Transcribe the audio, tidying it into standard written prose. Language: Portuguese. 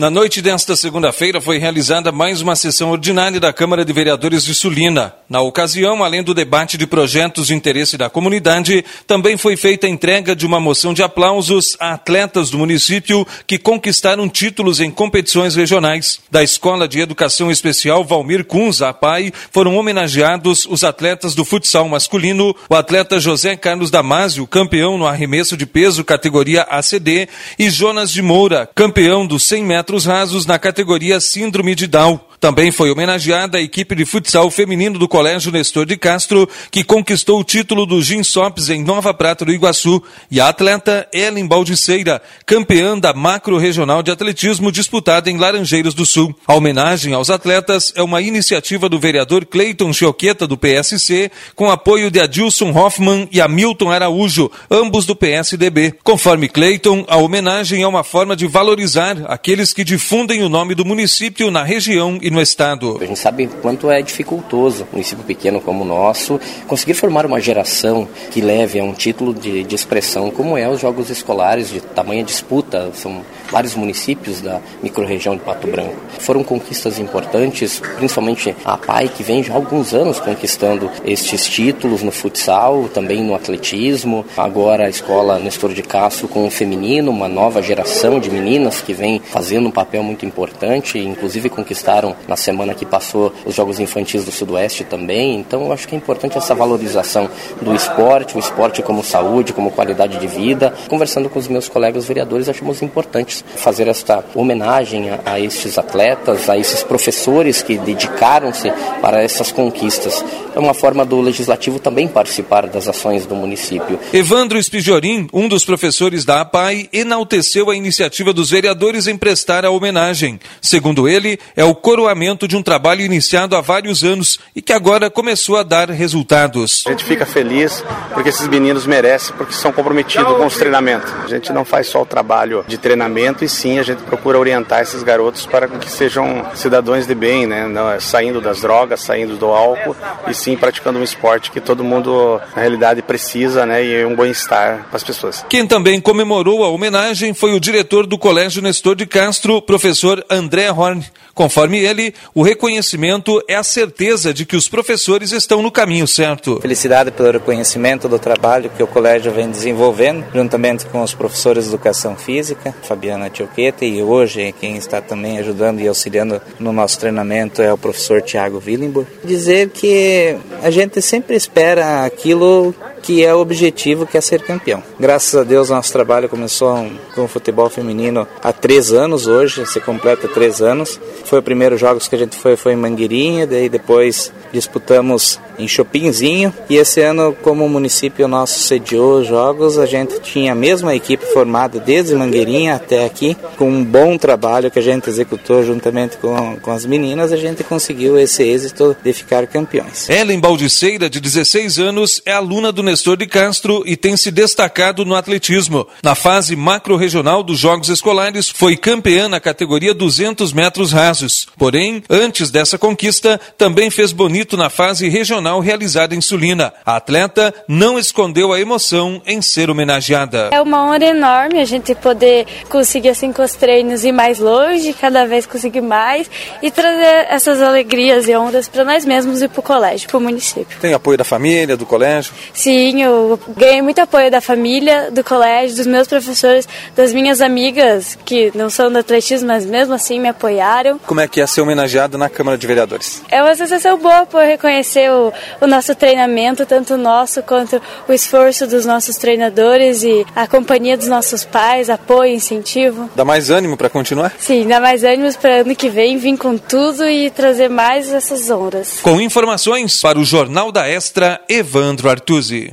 Na noite desta segunda-feira foi realizada mais uma sessão ordinária da Câmara de Vereadores de Sulina. Na ocasião, além do debate de projetos de interesse da comunidade, também foi feita a entrega de uma moção de aplausos a atletas do município que conquistaram títulos em competições regionais. Da Escola de Educação Especial Valmir Kunz, a APAI, foram homenageados os atletas do futsal masculino, o atleta José Carlos Damasio, campeão no arremesso de peso categoria ACD, e Jonas de Moura, campeão dos 100 metros rasos na categoria Síndrome de Down. Também foi homenageada a equipe de futsal feminino do Colégio Nestor de Castro, que conquistou o título do Ginsops em Nova Prata do Iguaçu, e a atleta Ellen Baldiceira, campeã da Macro Regional de Atletismo disputada em Laranjeiras do Sul. A homenagem aos atletas é uma iniciativa do vereador Cleiton Chioqueta, do PSC, com apoio de Adilson Hoffmann e Hamilton Araújo, ambos do PSDB. Conforme Cleiton, a homenagem é uma forma de valorizar aqueles que difundem o nome do município na região e no estado. A gente sabe quanto é dificultoso, um município pequeno como o nosso, conseguir formar uma geração que leve a um título de expressão como é os Jogos Escolares de tamanha disputa. São vários municípios da microrregião de Pato Branco. Foram conquistas importantes, principalmente a APAI, que vem já há alguns anos conquistando estes títulos no futsal, também no atletismo. Agora a Escola Nestor de Castro com o feminino, uma nova geração de meninas que vem fazendo um papel muito importante, inclusive conquistaram na semana que passou os Jogos Infantis do Sudoeste também. Então eu acho que é importante essa valorização do esporte, o esporte como saúde, como qualidade de vida. Conversando com os meus colegas vereadores, achamos importantes fazer esta homenagem a estes atletas, a esses professores que dedicaram-se para essas conquistas. É uma forma do Legislativo também participar das ações do município. Evandro Espigiorim, um dos professores da APAI, enalteceu a iniciativa dos vereadores em prestar a homenagem. Segundo ele, é o coroamento de um trabalho iniciado há vários anos e que agora começou a dar resultados. A gente fica feliz porque esses meninos merecem, porque são comprometidos com os treinamentos. A gente não faz só o trabalho de treinamento, e sim a gente procura orientar esses garotos para que sejam cidadãos de bem, né? Não, saindo das drogas, saindo do álcool, e sim praticando um esporte que todo mundo na realidade precisa, né? E um bem-estar para as pessoas. Quem também comemorou a homenagem foi o diretor do Colégio Nestor de Castro, professor André Horn. Conforme ele, o reconhecimento é a certeza de que os professores estão no caminho certo. Felicidade pelo reconhecimento do trabalho que o colégio vem desenvolvendo, juntamente com os professores de Educação Física, Fabiana Chioqueta, e hoje quem está também ajudando e auxiliando no nosso treinamento é o professor Tiago Willenburg. Dizer que a gente sempre espera aquilo que é o objetivo, que é ser campeão. Graças a Deus, nosso trabalho começou com o futebol feminino há 3 anos, hoje se completa 3 anos. Foi o primeiro jogos que a gente foi em Mangueirinha, daí depois disputamos em Chopinzinho, e esse ano, como o município nosso sediou os jogos, a gente tinha a mesma equipe formada desde Mangueirinha até aqui, com um bom trabalho que a gente executou juntamente com as meninas, a gente conseguiu esse êxito de ficar campeões. Ellen Baldiceira, de 16 anos, é aluna do Nestor de Castro e tem se destacado no atletismo. Na fase macro-regional dos Jogos Escolares, foi campeã na categoria 200 metros rasos. Porém, antes dessa conquista, também fez bonito na fase regional realizada em Sulina. A atleta não escondeu a emoção em ser homenageada. É uma honra enorme a gente poder conseguir assim com os treinos ir mais longe, cada vez conseguir mais e trazer essas alegrias e ondas para nós mesmos e para o colégio, para o município. Tem apoio da família, do colégio? Sim, eu ganhei muito apoio da família, do colégio, dos meus professores, das minhas amigas que não são do atletismo, mas mesmo assim me apoiaram. Como é que é ser homenageado na Câmara de Vereadores? É uma sensação boa por reconhecer o nosso treinamento, tanto o nosso quanto o esforço dos nossos treinadores e a companhia dos nossos pais, apoio, incentivo. Dá mais ânimo para continuar? Sim, dá mais ânimo para ano que vem vir com tudo e trazer mais essas honras. Com informações para o Jornal da Extra, Evandro Artuzzi.